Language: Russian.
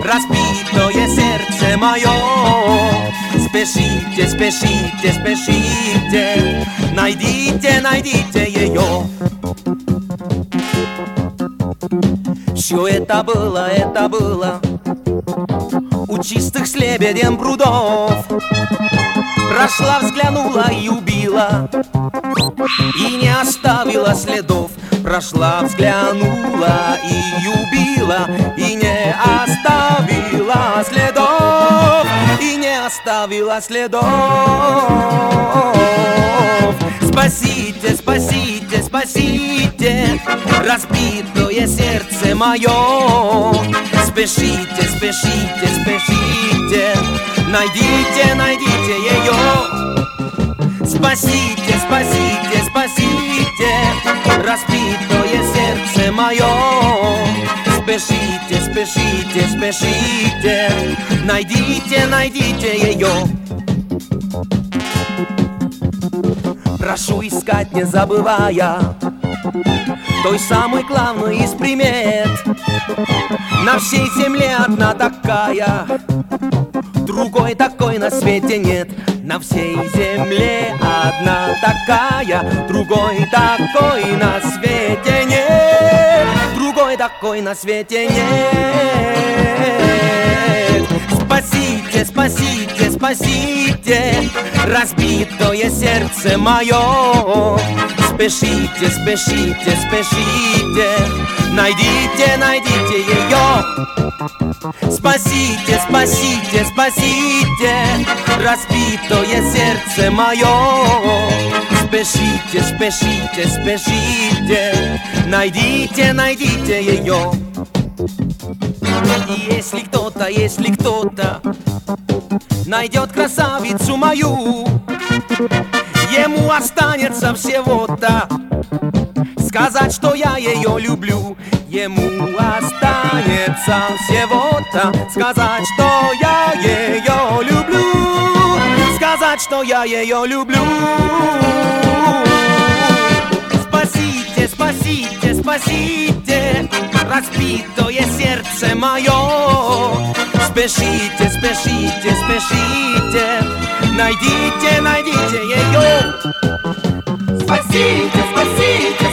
разбитое сердце мое. Спешите, спешите, спешите, найдите, найдите ее. Все это было у чистых с лебедем прудов. Прошла, взглянула и убила, и не оставила следов. Прошла, взглянула и убила, и не оставила следов, и не оставила следов. Спасите, спасите, спасите разбитое сердце мое. Спешите, спешите, спешите, найдите, найдите ее. Спасите, спасите, спасите разбитое сердце мое. Спешите, спешите, спешите, найдите, найдите ее. Прошу искать, не забывая той самой главной из примет. На всей земле одна такая, другой такой на свете нет. На всей земле одна такая, другой такой на свете нет. Другой такой на свете нет. Спасите, спасите, спасите разбитое сердце мое. Спешите, спешите, спешите, найдите, найдите ее. Спасите, спасите, спасите разбитое сердце мое. Спешите, спешите, спешите, найдите, найдите ее. И если кто-то найдет красавицу мою, ему останется всего-то сказать, что я ее люблю. Ему останется всего-то сказать, что я ее люблю. Сказать, что я ее люблю. Спасите, спасите, спасите разбитое сердце мое. Спешите, спешите, спешите, найдите, найдите ее. Спасите, спасите.